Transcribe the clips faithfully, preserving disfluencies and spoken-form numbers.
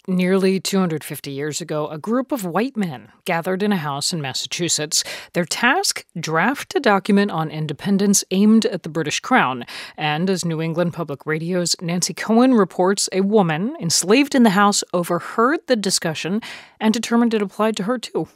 Nearly two hundred fifty years ago, a group of white men gathered in a house in Massachusetts. Their task? Draft a document on independence aimed at the British Crown. And as New England Public Radio's Nancy Cohen reports, a woman enslaved in the house overheard the discussion and determined it applied to her too.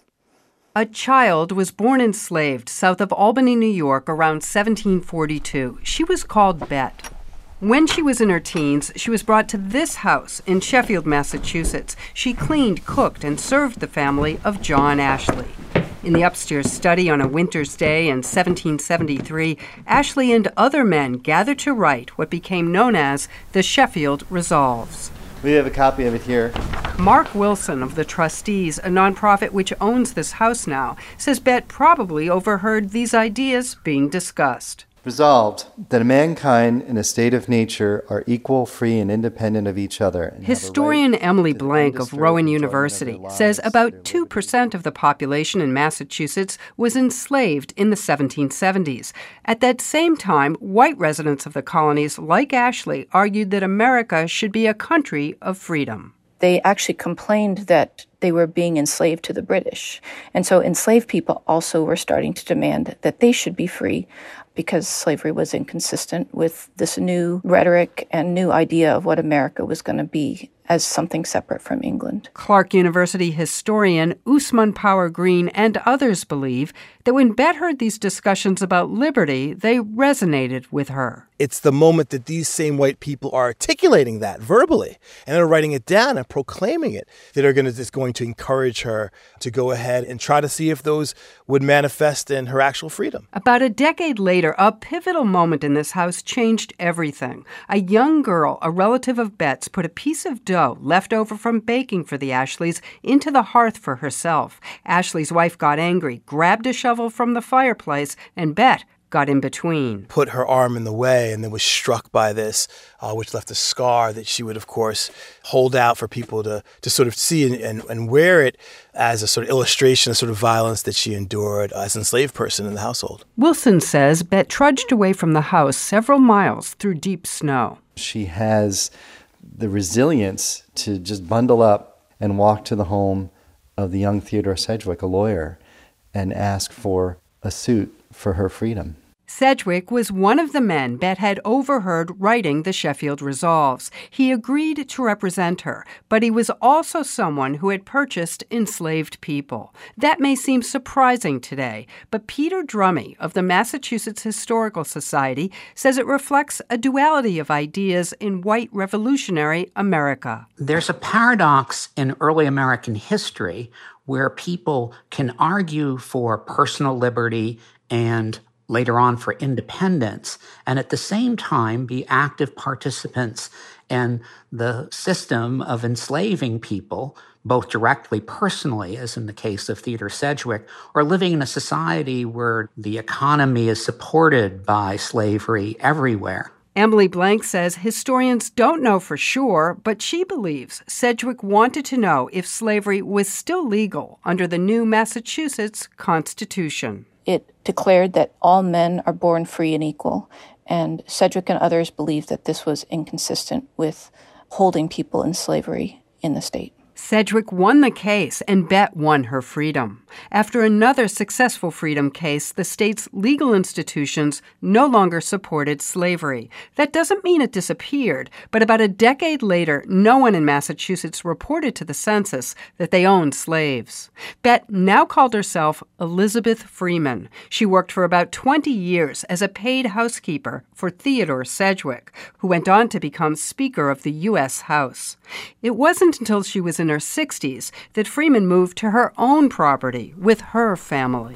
A child was born enslaved south of Albany, New York, around seventeen forty-two. She was called Bet. When she was in her teens, she was brought to this house in Sheffield, Massachusetts. She cleaned, cooked, and served the family of John Ashley. In the upstairs study on a winter's day in seventeen seventy-three, Ashley and other men gathered to write what became known as the Sheffield Resolves. We have a copy of it here. Mark Wilson of the Trustees, a nonprofit which owns this house now, says Bet probably overheard these ideas being discussed. Resolved that mankind in a state of nature are equal, free, and independent of each other. Historian Emily Blank of Rowan University says about two percent of the population in Massachusetts was enslaved in the seventeen seventies. At that same time, white residents of the colonies, like Ashley, argued that America should be a country of freedom. They actually complained that they were being enslaved to the British. And so enslaved people also were starting to demand that they should be free because slavery was inconsistent with this new rhetoric and new idea of what America was going to be as something separate from England. Clark University historian Usman Power Green and others believe that when Bet heard these discussions about liberty, they resonated with her. It's the moment that these same white people are articulating that verbally and they're writing it down and proclaiming it that are going to, is going to encourage her to go ahead and try to see if those would manifest in her actual freedom. About a decade later, a pivotal moment in this house changed everything. A young girl, a relative of Bet's, put a piece of dough left over from baking for the Ashleys into the hearth for herself. Ashley's wife got angry, grabbed a shovel from the fireplace, and Bet got in between. Put her arm in the way and then was struck by this, uh, which left a scar that she would, of course, hold out for people to, to sort of see and, and, and wear it as a sort of illustration of sort of violence that she endured as an enslaved person in the household. Wilson says Bet trudged away from the house several miles through deep snow. She has the resilience to just bundle up and walk to the home of the young Theodore Sedgwick, a lawyer, and ask for a suit for her freedom. Sedgwick was one of the men Bet had overheard writing the Sheffield Resolves. He agreed to represent her, but he was also someone who had purchased enslaved people. That may seem surprising today, but Peter Drummey of the Massachusetts Historical Society says it reflects a duality of ideas in white revolutionary America. There's a paradox in early American history where people can argue for personal liberty and later on for independence, and at the same time be active participants in the system of enslaving people, both directly, personally, as in the case of Theodore Sedgwick, or living in a society where the economy is supported by slavery everywhere. Emily Blank says historians don't know for sure, but she believes Sedgwick wanted to know if slavery was still legal under the new Massachusetts Constitution. It declared that all men are born free and equal, and Sedgwick and others believed that this was inconsistent with holding people in slavery in the state. Sedgwick won the case, and Bet won her freedom. After another successful freedom case, the state's legal institutions no longer supported slavery. That doesn't mean it disappeared, but about a decade later, no one in Massachusetts reported to the census that they owned slaves. Bet now called herself Elizabeth Freeman. She worked for about twenty years as a paid housekeeper for Theodore Sedgwick, who went on to become Speaker of the U S House. It wasn't until she was in her sixties that Freeman moved to her own property with her family.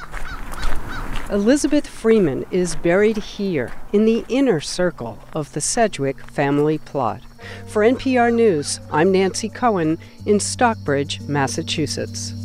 Elizabeth Freeman is buried here in the inner circle of the Sedgwick family plot. For N P R News, I'm Nancy Cohen in Stockbridge, Massachusetts.